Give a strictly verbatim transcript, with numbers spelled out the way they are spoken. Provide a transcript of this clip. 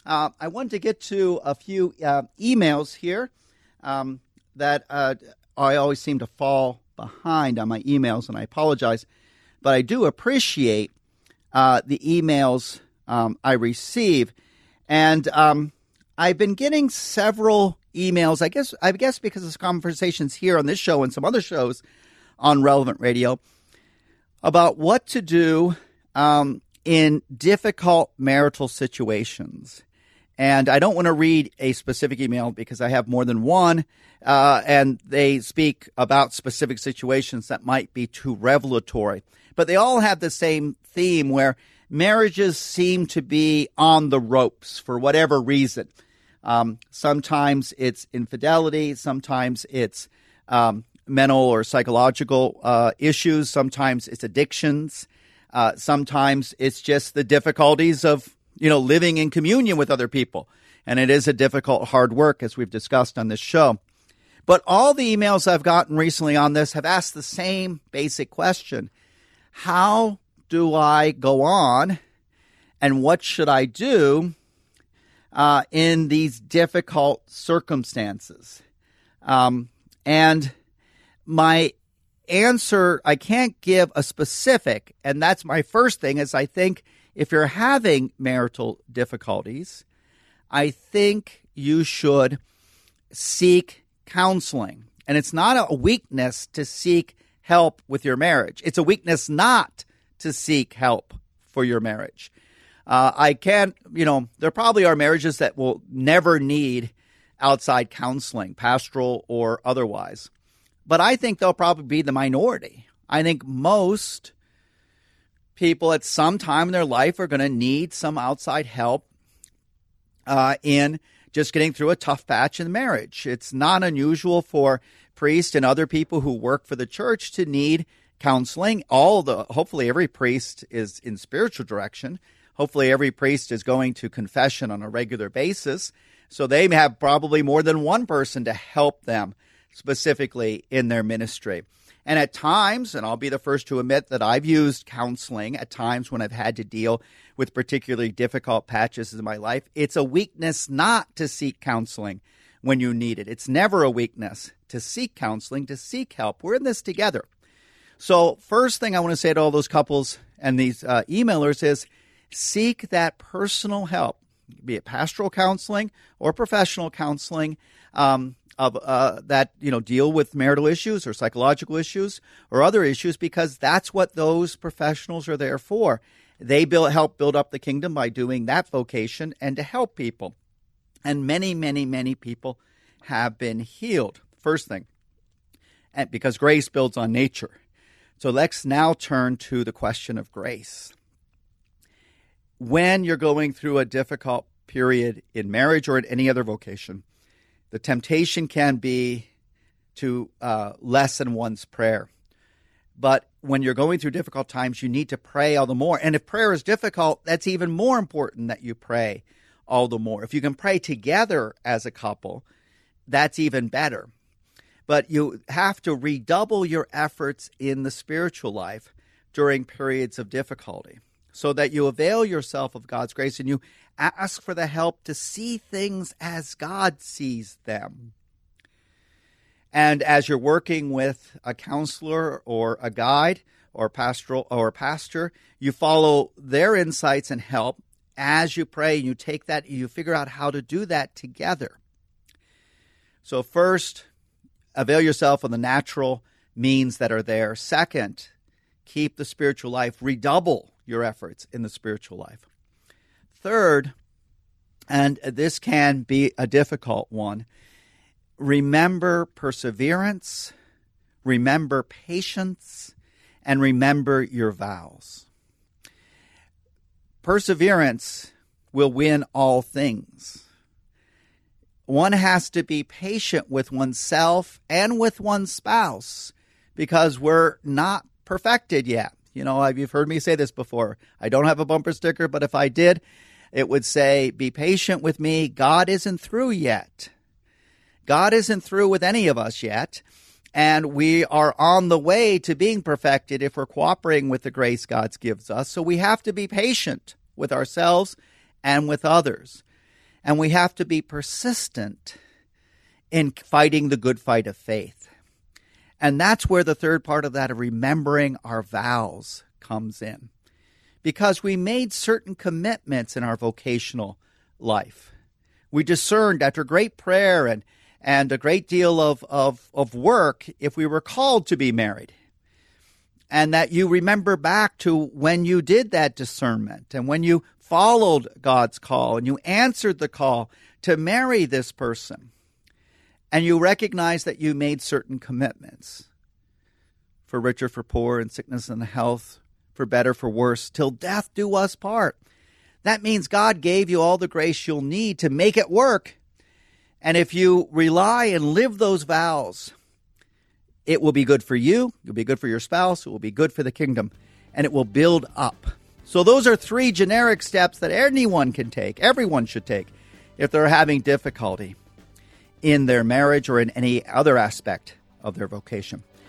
Uh, I wanted to get to a few uh, emails here um, that uh, I always seem to fall behind on my emails, and I apologize. But I do appreciate uh, the emails um, I receive. And um, I've been getting several emails, I guess, I guess because of conversations here on this show and some other shows on Relevant Radio, about what to do um, in difficult marital situations. And I don't want to read a specific email because I have more than one, uh, and they speak about specific situations that might be too revelatory. But they all have the same theme where marriages seem to be on the ropes for whatever reason. Um, sometimes it's infidelity, sometimes it's um, mental or psychological uh, issues, sometimes it's addictions, uh, sometimes it's just the difficulties of you know, living in communion with other people. And it is a difficult, hard work, as we've discussed on this show. But all the emails I've gotten recently on this have asked the same basic question. How do I go on, and what should I do uh, in these difficult circumstances? Um, and my answer, I can't give a specific, and that's my first thing, is I think if you're having marital difficulties, I think you should seek counseling. And it's not a weakness to seek help with your marriage. It's a weakness not to seek help for your marriage. Uh, I can't, you know, there probably are marriages that will never need outside counseling, pastoral or otherwise. But I think they'll probably be the minority. I think most people at some time in their life are going to need some outside help uh, in just getting through a tough patch in marriage. It's not unusual for priests and other people who work for the church to need counseling. All the hopefully every priest is in spiritual direction. Hopefully every priest is going to confession on a regular basis. So they have probably more than one person to help them specifically in their ministry. And at times, and I'll be the first to admit that I've used counseling at times when I've had to deal with particularly difficult patches in my life, it's a weakness not to seek counseling when you need it. It's never a weakness to seek counseling, to seek help. We're in this together. So first thing I want to say to all those couples and these uh, emailers is seek that personal help, be it pastoral counseling or professional counseling, um, of uh, that you know deal with marital issues or psychological issues or other issues, because that's what those professionals are there for. They build, help build up the kingdom by doing that vocation and to help people. And many, many, many people have been healed. First thing, and because grace builds on nature. So let's now turn to the question of grace. When you're going through a difficult period in marriage or in any other vocation, the temptation can be to uh, lessen one's prayer. But when you're going through difficult times, you need to pray all the more. And if prayer is difficult, that's even more important that you pray all the more. If you can pray together as a couple, that's even better. But you have to redouble your efforts in the spiritual life during periods of difficulty so that you avail yourself of God's grace and you ask for the help to see things as God sees them. And as you're working with a counselor or a guide or pastoral or a pastor, you follow their insights and help as you pray, and you take that and you figure out how to do that together. So first, avail yourself of the natural means that are there. Second, keep the spiritual life. Redouble your efforts in the spiritual life. Third, and this can be a difficult one, remember perseverance, remember patience, and remember your vows. Perseverance will win all things. One has to be patient with oneself and with one's spouse because we're not perfected yet. You know, you've heard me say this before. I don't have a bumper sticker, but if I did, it would say, be patient with me. God isn't through yet. God isn't through with any of us yet. And we are on the way to being perfected if we're cooperating with the grace God gives us. So we have to be patient with ourselves and with others. And we have to be persistent in fighting the good fight of faith. And that's where the third part of that, of remembering our vows, comes in. Because we made certain commitments in our vocational life. We discerned after great prayer and, and a great deal of, of, of work if we were called to be married. And that you remember back to when you did that discernment and when you followed God's call and you answered the call to marry this person. And you recognize that you made certain commitments. For richer, for poor, in sickness and health, for better, for worse, till death do us part. That means God gave you all the grace you'll need to make it work. And if you rely and live those vows, it will be good for you, it will be good for your spouse, it will be good for the kingdom, and it will build up. So those are three generic steps that anyone can take, everyone should take, if they're having difficulty in their marriage or in any other aspect of their vocation.